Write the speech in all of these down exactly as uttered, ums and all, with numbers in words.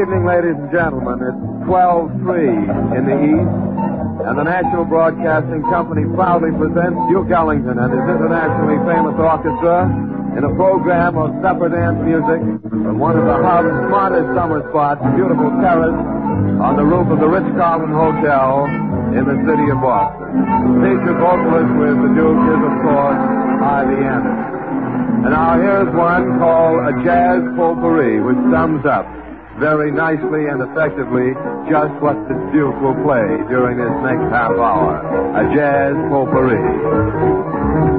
evening, ladies and gentlemen. It's twelve three in the East, and the National Broadcasting Company proudly presents Duke Ellington and his internationally famous orchestra in a program of supper dance music from one of the hub's smartest summer spots, a beautiful terrace on the roof of the Ritz-Carlton Hotel in the city of Boston. Featured vocalist with the Duke is, of course, Ivy Anderson. And now here's one called A Jazz Potpourri, which sums up very nicely and effectively just what the Duke will play during this next half hour. A Jazz Potpourri.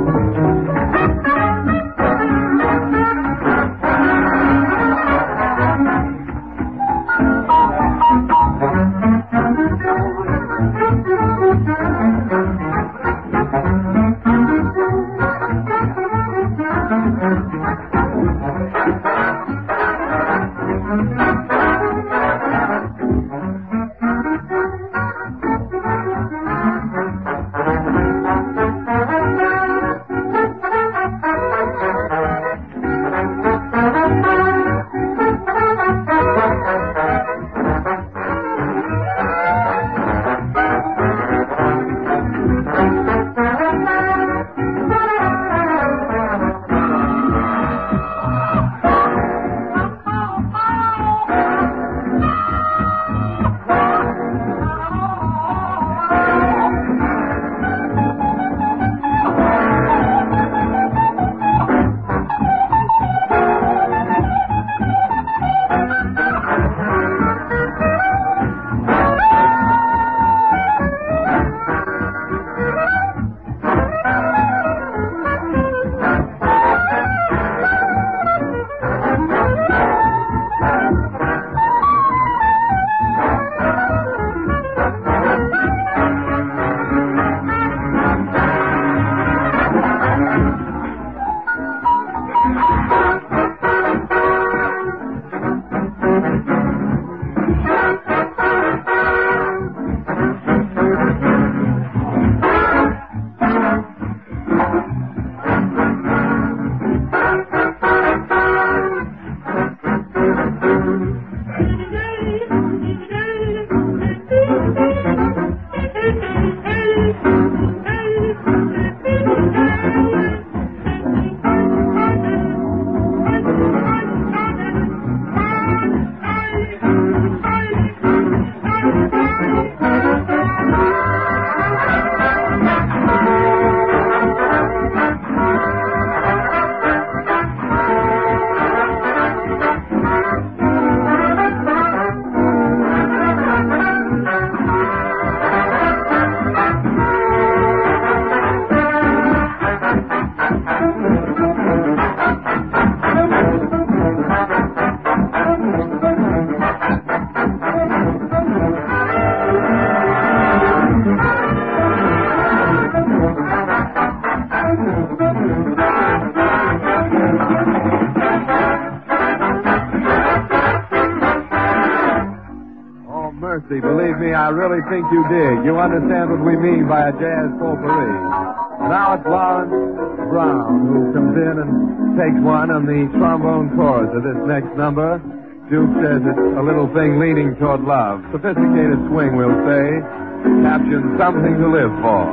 Believe me, I really think you did. You understand what we mean by a jazz potpourri. Now it's Lawrence Brown who comes in and takes one on the trombone chorus of this next number. Duke says it's a little thing leaning toward love. Sophisticated swing, we'll say. Captions Something to Live For.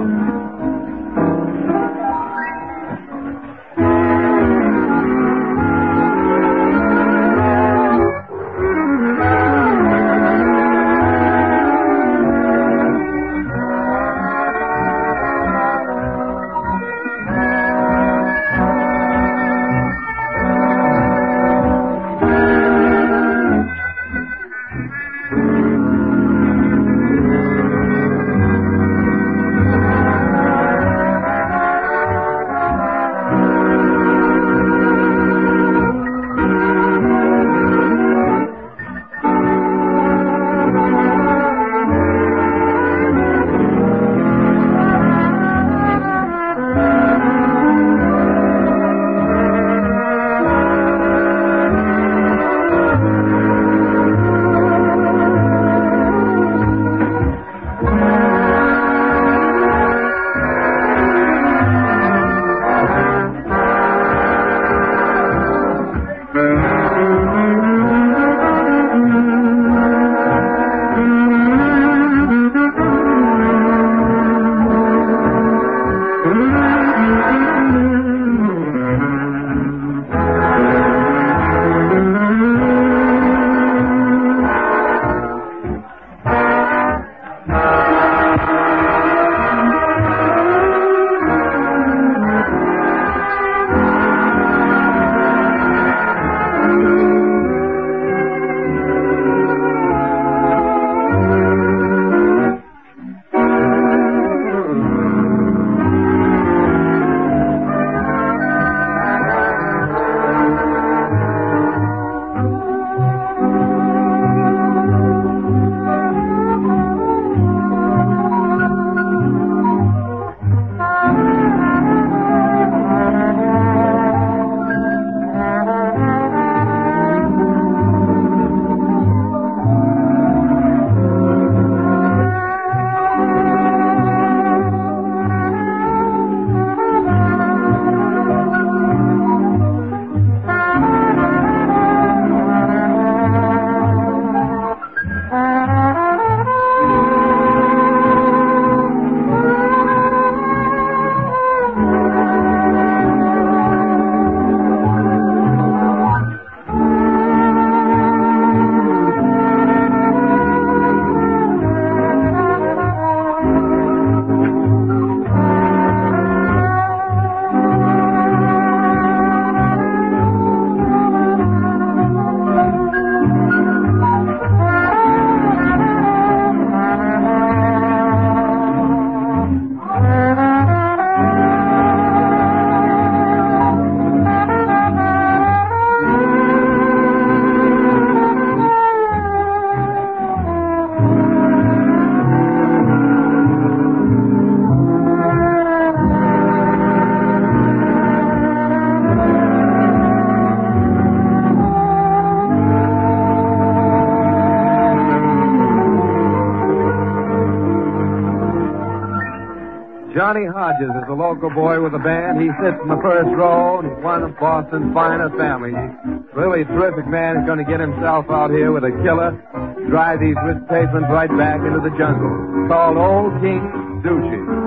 Johnny Hodges is a local boy with a band. He sits in the first row, and he's one of Boston's finest families. He's really a terrific man. He's going to get himself out here with a killer, drive these rich patrons right back into the jungle. It's called Old King Sushi.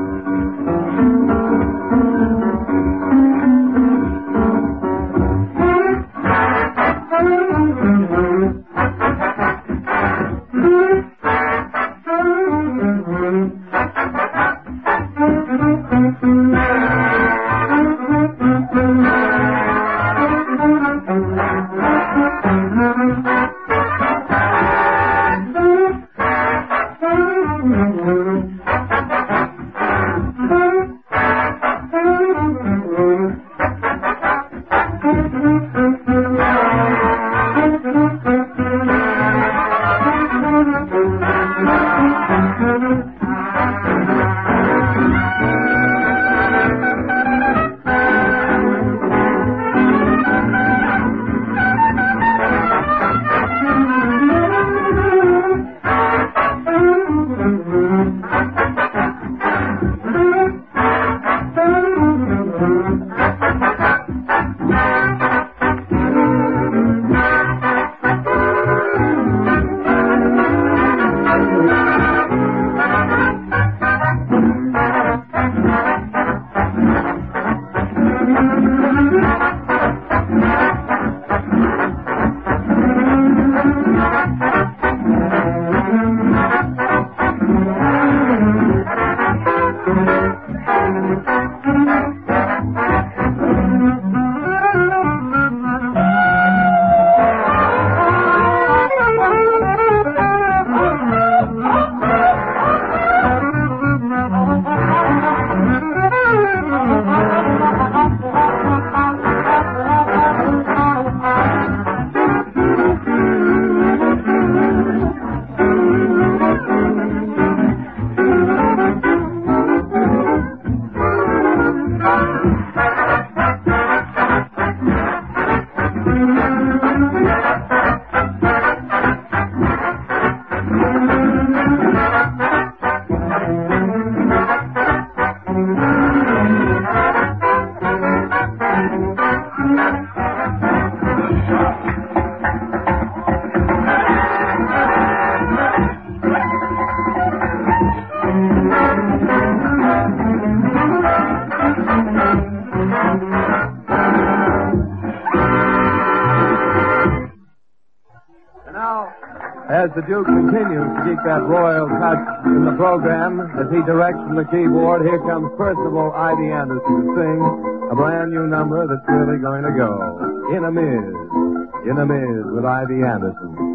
As the Duke continues to keep that royal touch in the program, as he directs from the keyboard, here comes Percival Ivy Anderson to sing a brand new number that's really going to go. In a Miz. In a Miz with Ivy Anderson.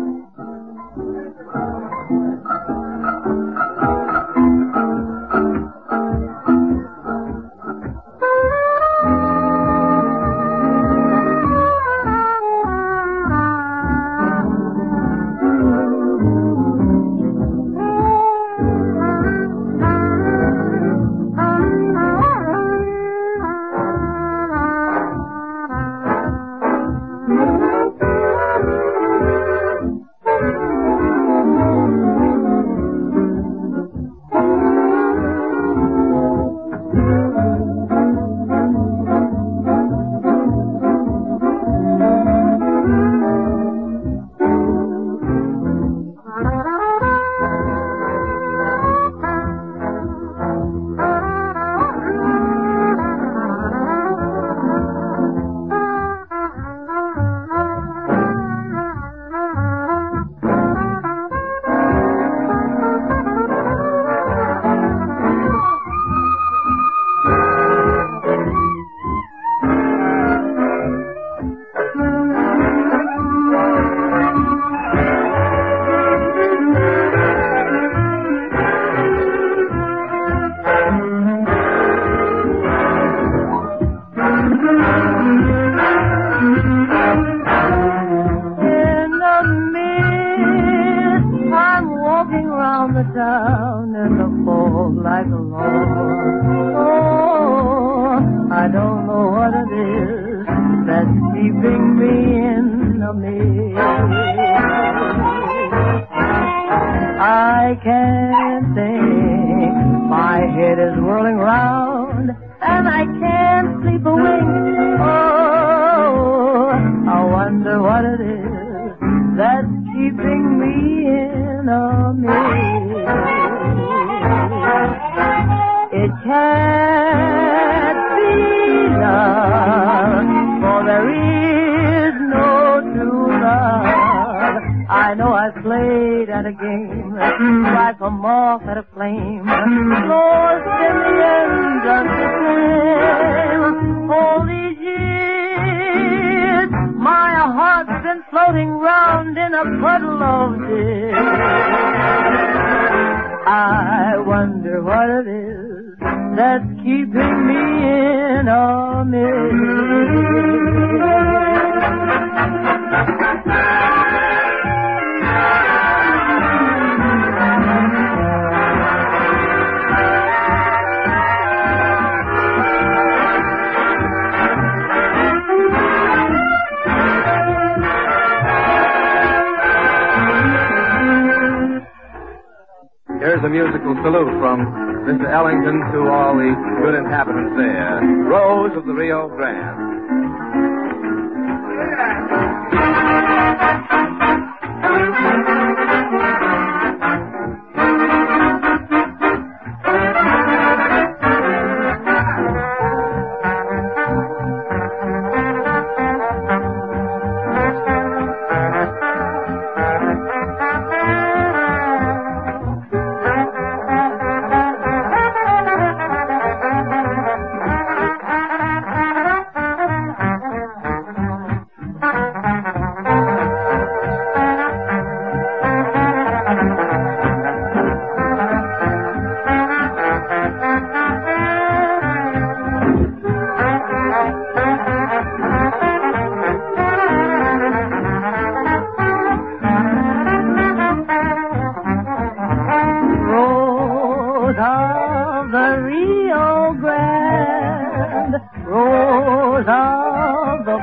Down in the fall like a log. Oh, I don't know what it is that's keeping me in a maze. I can't think. My head is whirling round, and I can't sleep a wink. Oh, I wonder what it is that's keeping me in a maze. It can't be love, for there is no true love. I know I played at a game, like a moth at a flame, lost in the end just the same. All these years, my heart's been floating round in a puddle of tears. I wonder what it is that's keeping me in a maze. Here's a musical salute from Mister Ellington to all the good inhabitants there. Rose of the Rio Grande. of the Rio Grande, rose of the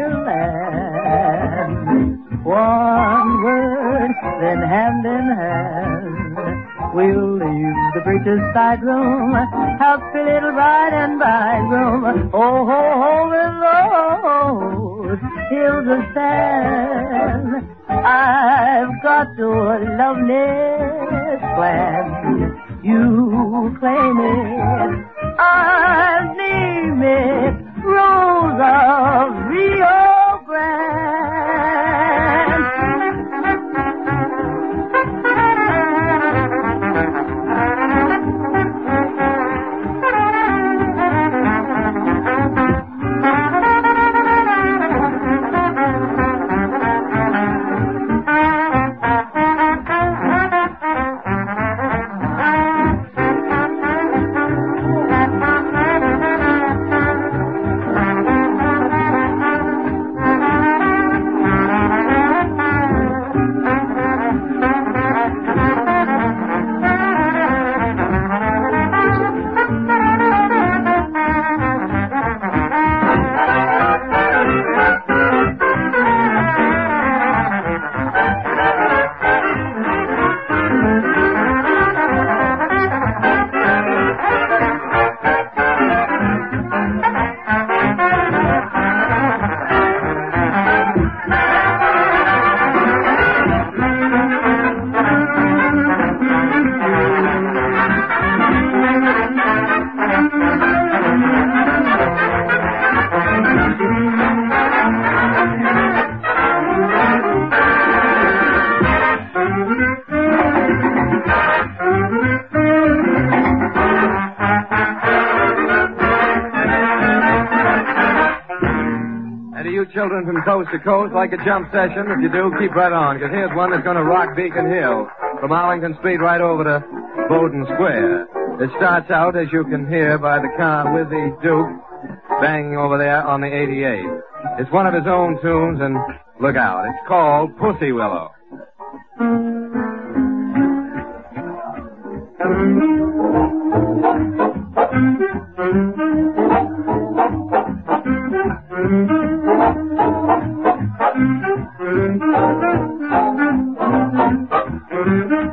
borderland. One word, then hand in hand, we'll leave the preacher's side room, happy little bride and bridegroom. Oh, over those hills of sand, I've got your loveliness planned. You claim it, I'll name it, Rose of Rio Grande. Children from coast to coast, like a jump session. If you do, keep right on, because here's one that's going to rock Beacon Hill from Arlington Street right over to Bowdoin Square. It starts out, as you can hear by the car, with the Duke banging over there on the eighty-eight. It's one of his own tunes, and look out. It's called Pussy Willow. Thank you.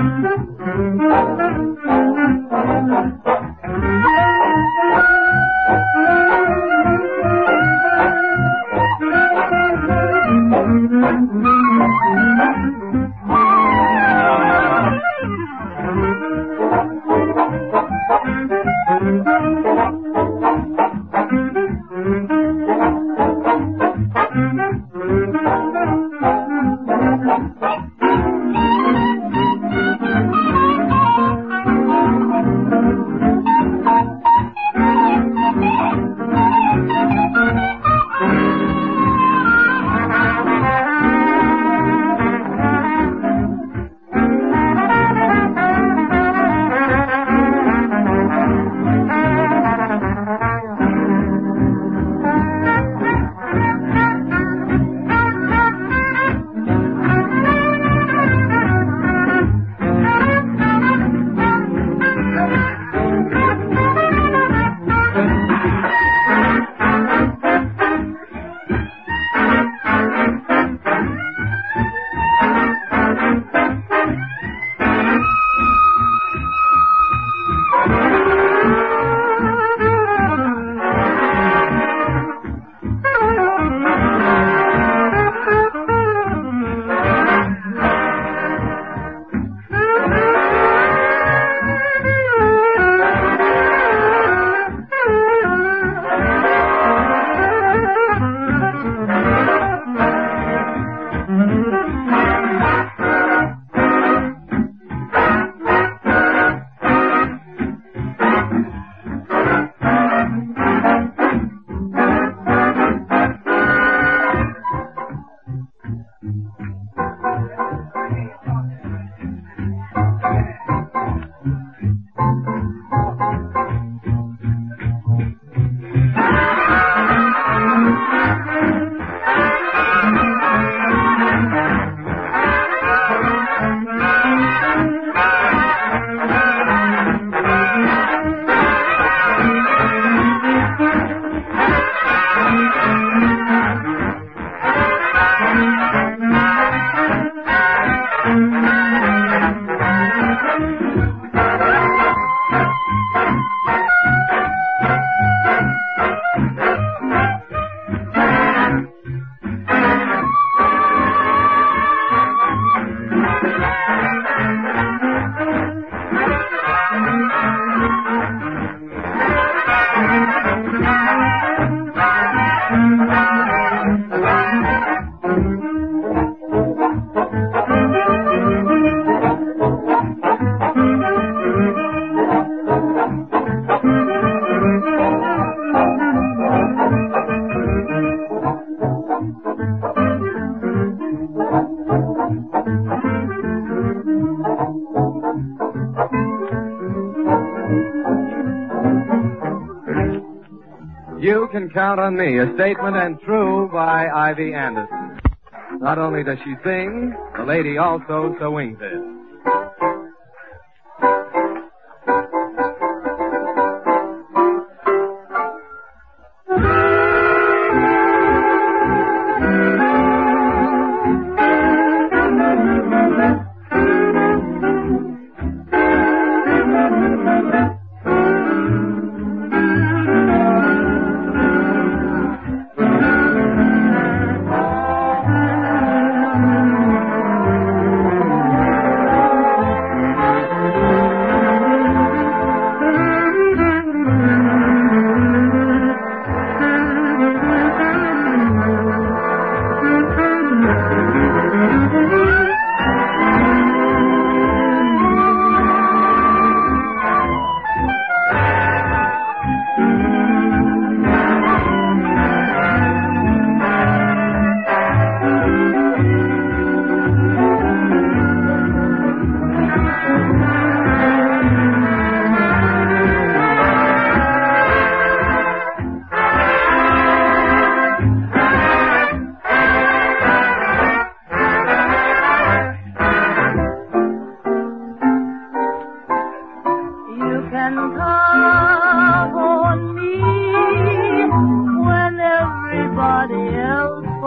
You Can Count on Me, a statement and true by Ivy Anderson. Not only does she sing, the lady also swings it.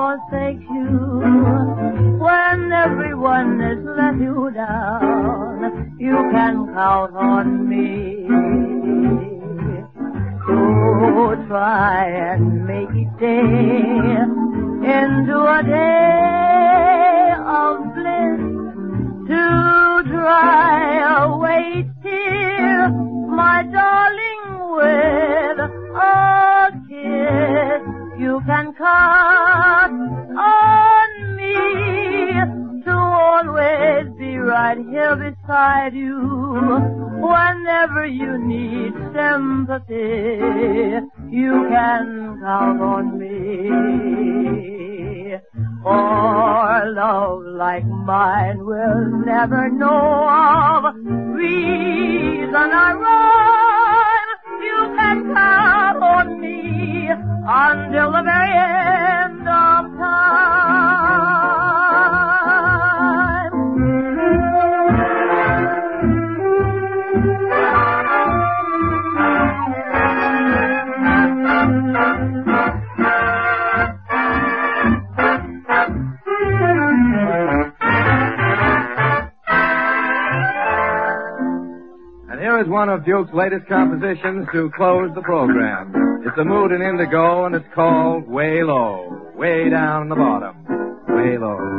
When everyone has let you down, you can count on me to try and make each day into a day of bliss, to dry away tears, my darling, with a kiss. You can count on me to always be right here beside you whenever you need sympathy. You can count on me. For love like mine will never know of reason or rhyme. You can count on me until the very end of time. And here is one of Duke's latest compositions to close the program. It's a mood in indigo, and it's called Way Low, way down in the bottom, way low.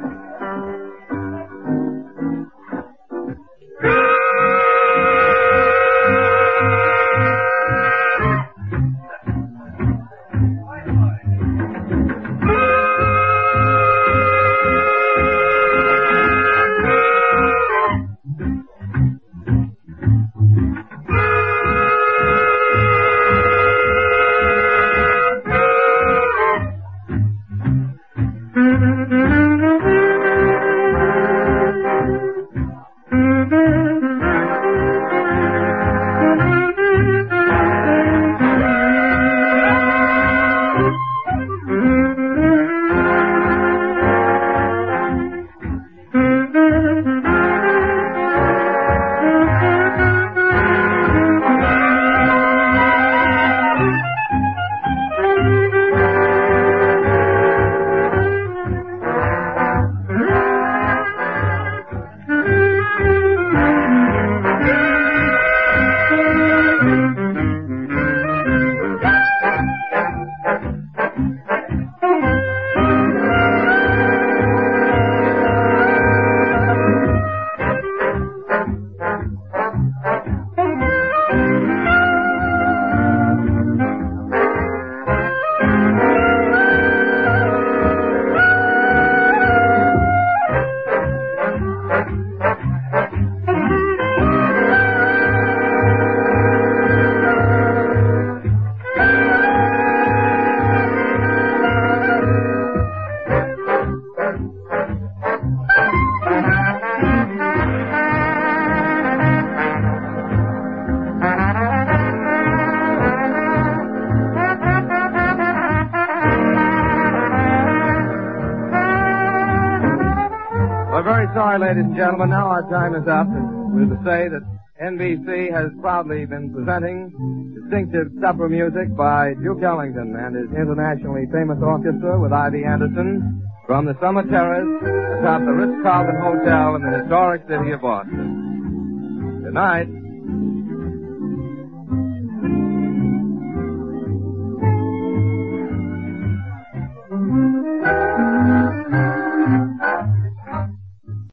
Sorry, ladies and gentlemen, now our time is up. And we're to say that N B C has proudly been presenting distinctive supper music by Duke Ellington and his internationally famous orchestra with Ivy Anderson from the Summer Terrace atop the Ritz-Carlton Hotel in the historic city of Boston. Good night.